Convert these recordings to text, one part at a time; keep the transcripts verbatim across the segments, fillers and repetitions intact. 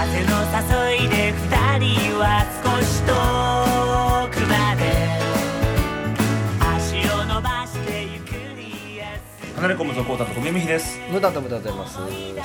風の誘いで二人は少し遠くまで足を伸ばしてゆくりやす離れ込むぞコータと小耳ひです。 無駄と無駄でございます。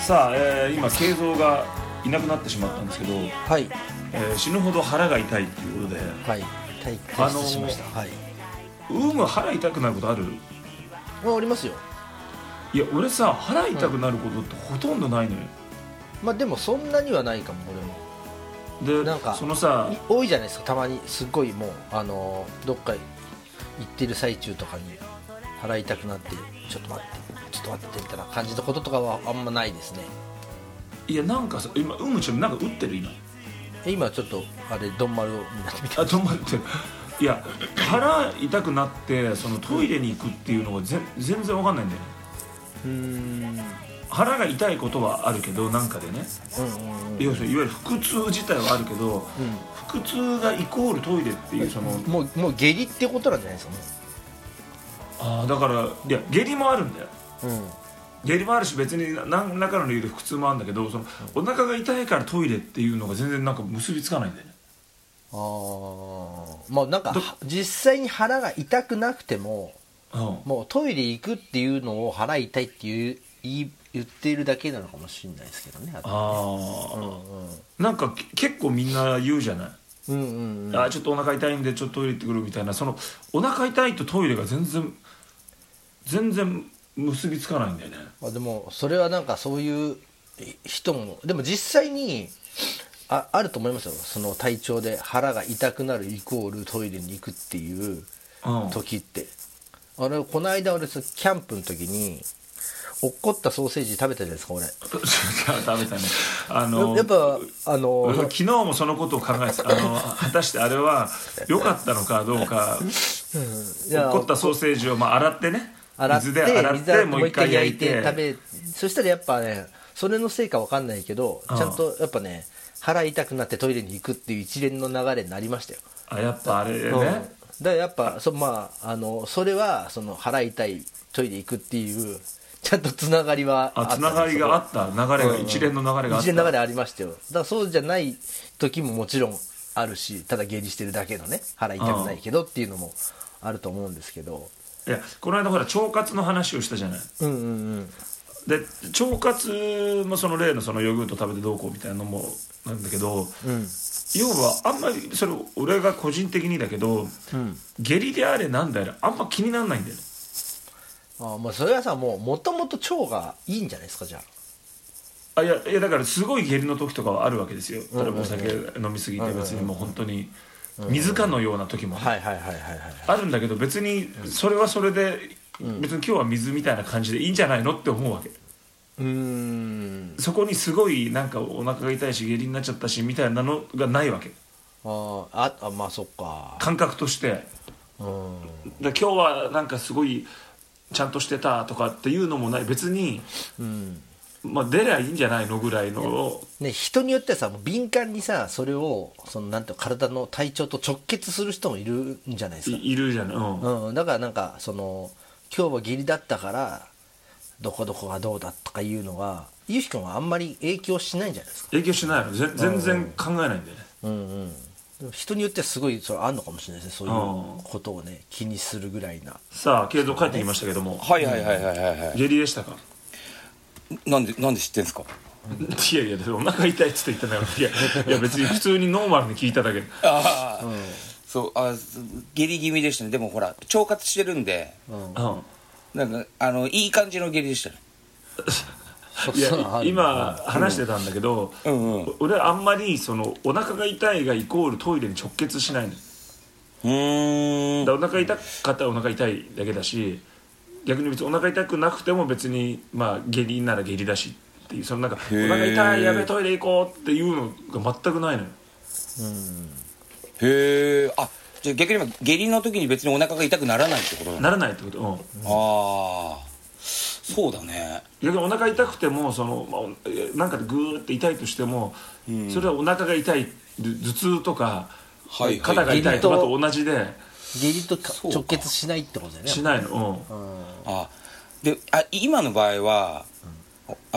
さあ、えー、今慶三がいなくなってしまったんですけど、 はい、 えー、死ぬほど腹が痛いっていうことで、 はい、退退出しました。はい。 ウームは腹痛くなることある？ あ、ありますよ。 いや俺さ腹痛くなることってほとんどないのよ、 うん、まあでもそんなにはないかも俺も。 でなんかそのさ多いじゃないですか、たまにすっごいもうあのどっか行ってる最中とかに腹痛くなってちょっと待ってちょっと待ってみたいな感じのこととかはあんまないですね。 いやなんかさ今ウームちゃんなんか打ってる今今ちょっとあれドンマルになってみた。 あドンマルっていや腹痛くなってそのトイレに行くっていうのがぜ全然わかんないんだよね。 うーん腹が痛いことはあるけどなんかでね、 うんうんうん、 要するにいわゆる腹痛自体はあるけど、うん、腹痛がイコールトイレっていうそのもう、もう下痢ってことなんじゃないですかね。 ああだからいや下痢もあるんだよ、うん、下痢もあるし別に何らかの理由で腹痛もあるんだけどその、うん、お腹が痛いからトイレっていうのが全然なんか結びつかないんだよね。 ああまあなんか実際に腹が痛くなくても、うん、もうトイレ行くっていうのを腹痛いっていう言言っているだけなのかもしれないですけどね。ああ、 うんうん、 なんか結構みんな言うじゃない、 うんうんうん、 あちょっとお腹痛いんでちょっとトイレ行ってくるみたいな。そのお腹痛いとトイレが全然全然結びつかないんだよね。 あでもそれはなんかそういう人もでも実際に あ, あると思いますよ。その体調で腹が痛くなるイコールトイレに行くっていう時って、うん、あれこの間俺キャンプの時に落っこったソーセージ食べたじゃないですか俺。 食べたね。あのやっぱあの昨日もそのことを考えてた。あの果たしてあれは良かったのかどうか、うん、落っこったソーセージをまあ洗ってね水で洗ってもう一回焼いて食べ、そしたらやっぱねそれのせいか分かんないけどちゃんとやっぱね腹痛くなってトイレに行くっていう一連の流れになりましたよ。 あやっぱあれね、うん、 だからやっぱ そ,、まあ、あのそれはその腹痛いトイレ行くっていうちゃんとつながりはあった。 あつながりがあった流れが、うん、一連の流れがあった。 一連の流れありましたよ。だからそうじゃない時ももちろんあるし、ただ下痢してるだけのね腹痛くないけどっていうのもあると思うんですけど、 いやこの間ほら腸活の話をしたじゃない、 うんうんうん、 で腸活もその例のそのヨーグルト食べてどうこうみたいなのもなんだけど、うん、要はあんまりそれ俺が個人的にだけど、うん、下痢であれなんだあれあんま気にならないんだよね。 ああ、まあ、それはさもうもともと腸がいいんじゃないですかじゃあ。 あいやいやだからすごい下痢の時とかはあるわけですよ。例えばお酒飲みすぎて別にもう本当に水かのような時もあるんだけど別にそれはそれで別に今日は水みたいな感じでいいんじゃないのって思うわけ。うーんそこにすごいなんかお腹が痛いし下痢になっちゃったしみたいなのがないわけ。 あああまあそっか感覚として。うんだ今日はなんかすごいちゃんとしてたとかっていうのもない別に、うんまあ、出りゃいいんじゃないのぐらいの、 ね、人によってはさもう敏感にさそれをそのなんて体の体調と直結する人もいるんじゃないですか。 い, いるじゃない、うんうん、だからなんかその今日は下痢だったからどこどこがどうだとかいうのがゆうひくんはあんまり影響しないんじゃないですか。 影響しないの全然考えないんだよね、 うんうん人によってはすごいそれあるのかもしれないですね。そういうことをね気にするぐらいな。さあ慶三帰ってきましたけども、 はいはいはいはいはい、はい、 下痢でしたか。 なんでなんで知ってんすか。 いやいやお腹痛いっつって言ったんだからいやいや別に普通にノーマルに聞いただけでああ、うん、そうあ下痢気味でしたね。でもほら腸活してるんで、うん、なんかあのいい感じの下痢でしたね。 いや今話してたんだけど、うんうん、俺あんまりそのお腹が痛いがイコールトイレに直結しないの。うーんだお腹痛かったらお腹痛いだけだし逆に別にお腹痛くなくても別にまあ下痢なら下痢だしっていうそのなんかお腹痛いやべトイレ行こうっていうのが全くないのよ。 うんへえあじゃあ逆に下痢の時に別にお腹が痛くならないってことなの。 ならないってこと、うん、ああそうだね。 逆にお腹痛くてもその、まあ、なんかでグーって痛いとしても、うん、それはお腹が痛い頭痛とか、はいはい、肩が痛いとかと同じで下痢と直結しないってことだよね。 しないの、うん、 あであ今の場合は、うん、あの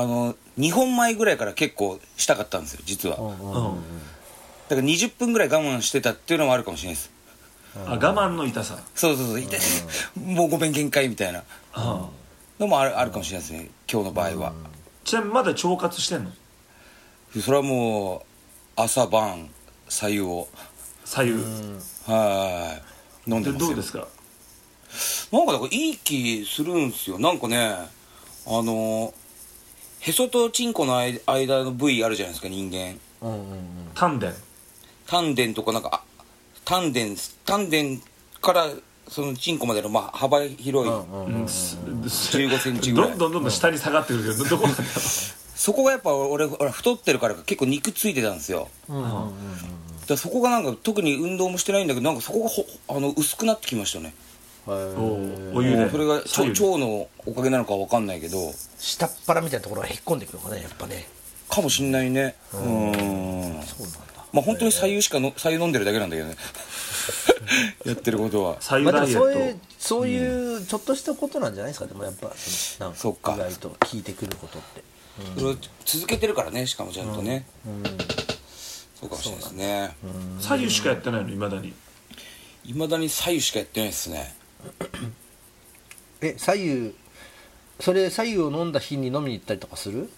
にほんまえぐらいから結構したかったんですよ実は、うんうんうん、だからにじゅっぷんぐらい我慢してたっていうのもあるかもしれないです。 あ、我慢の痛さ。 そうそうそう、痛いもうごめん限界みたいなのもある、あるかもしれないですね今日の場合は。 ちなみにまだ腸活してんの？ それはもう朝晩白湯を白湯はい飲んでますよ。 どうですか？ なんかだからいい気するんですよ。なんかね、あのへそとチンコの間の部位あるじゃないですか人間、うんうんうん、 丹田丹田とかなんか丹田丹田からそのチンコまでのまあ幅広い、うんうんうん、じゅうごセンチぐらいどんどんどんどん下に下がってくるけどどこなんだろうそこがやっぱ俺太ってるから結構肉ついてたんですよ、うんうんうんうん、だそこがなんか特に運動もしてないんだけどなんかそこがほあの薄くなってきましたね。 おお湯でそれが腸のおかげなのか分かんないけど下っ腹みたいなところがへっこんでくるのかねやっぱね。 かもしんないね。うん、うんそうなんだ。まあ本当に白湯しかの白湯飲んでるだけなんだけどねやってることは白湯ダイエット、まあ、 そういうそういうちょっとしたことなんじゃないですか。でもやっぱそのなんかそうか意外と効いてくることって、 うん、それを続けてるからねしかもちゃんとね、うんうん、そうかもしれないですね。 白湯しかやってないの？いまだにいまだに白湯しかやってないですねえ白湯それ白湯を飲んだ日に飲みに行ったりとかする？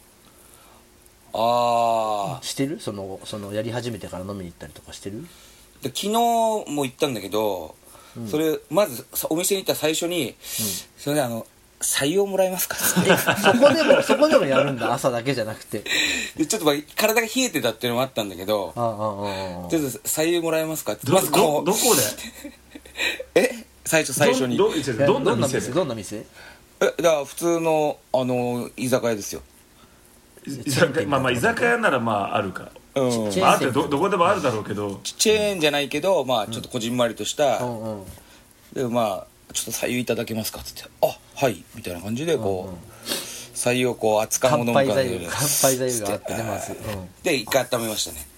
ああしてる？そのそのやり始めてから飲みに行ったりとかしてる？ で昨日も行ったんだけど、うん、それまずお店に行った最初に、うん、それであの白湯をもらえますかそこでもそこでもやるんだ朝だけじゃなくてでちょっと体が冷えてたっていうのもあったんだけど、ああああちょっと白湯もらえますかってまずこう ど, どこでえ最初最初にど, ど, どんな店でどんな店えだから普通のあの居酒屋ですよ。 居酒屋まあまあ居酒屋ならまああるか、うんまあ、あって ど, どこでもあるだろうけどチェーンじゃないけどまあちょっとこじんまりとした、うんうんうん、でまあちょっと白湯いただけますかって言ってあはいみたいな感じでこう、うんうん、白湯をこう熱燗を飲む感じで乾杯剤があってねまず、うん、 で一回温めましたね。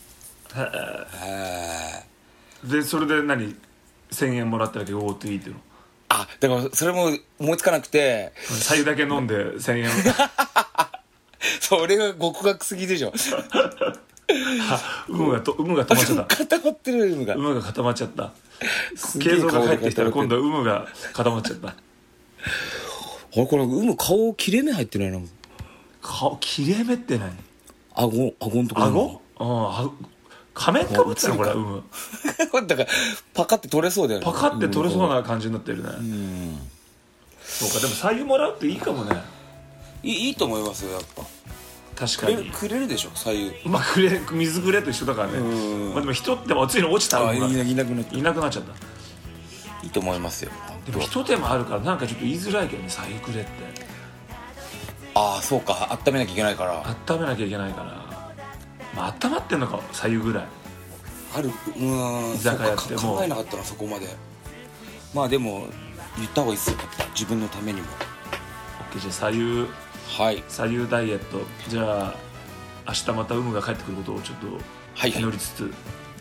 でそれで何せんえんもらっただけ GoTo っていうの？ あだからそれも思いつかなくて白湯だけ飲んでせんえんそれが極悪すぎでしょ有無がと有無が止まっちゃった固まってる有無が有無が固まっちゃった継続が帰ってきたら今度は有無が固まっちゃったあれこれ有無顔切れ目入ってないの？ 顔切れ目って何？ 顎顎のところ顎？ああ仮面かぶってるのこれ有無だからパカって取れそうだよね。 パカって取れそうな感じになってるね。うんそうかでも白湯もらうっていいかもね。 い い, いいと思いますよやっぱ。 確かにくれるでしょ白湯。 まあくれ水くれと一緒だからね。まあでも人ってもついに落ちたらいなくなっいなくなっちゃった。 いいと思いますよ。 でも一手間あるからなんかちょっと言いづらいけどね白湯くれって。 ああそうか温めなきゃいけないから。 温めなきゃいけないから。まあ温まってんのか白湯ぐらい。 あるうん居酒屋ってもう考えなかったなそこまで。まあでも言った方がいいっすよ自分のためにも。 OK じゃあ白湯はい白湯ダイエットじゃあ明日また有無が帰ってくることをちょっと祈りつつ、はいはい、